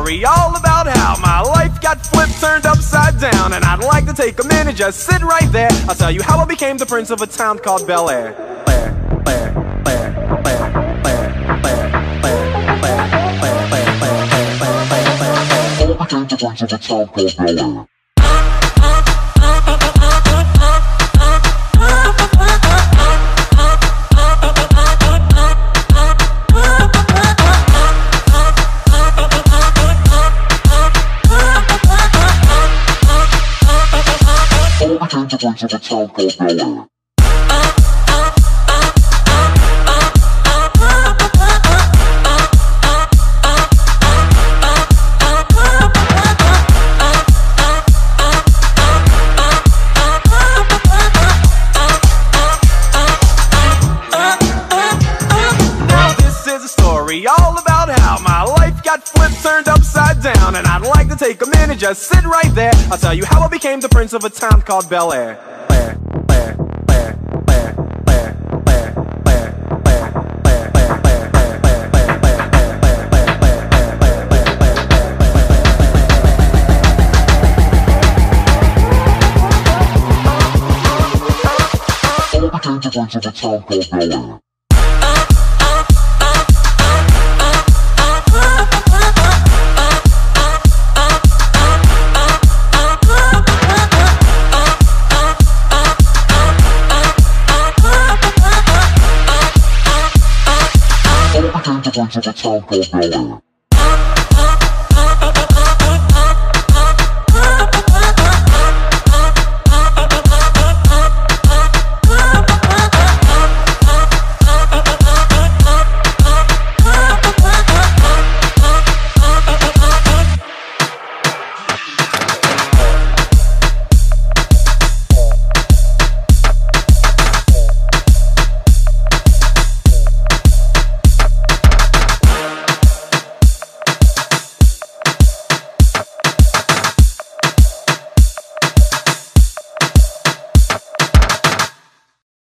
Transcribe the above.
story all about how my life got flipped, turned upside down. And I'd like to take a minute, just sit right there. I'll tell you how I became the prince of a town called Bel Air. All about how my life got flipped, turned upside down. And I'd like to take a minute, just sit right there. I'll tell you how I became the prince of a town called Bel Air. To the town called Bel Air.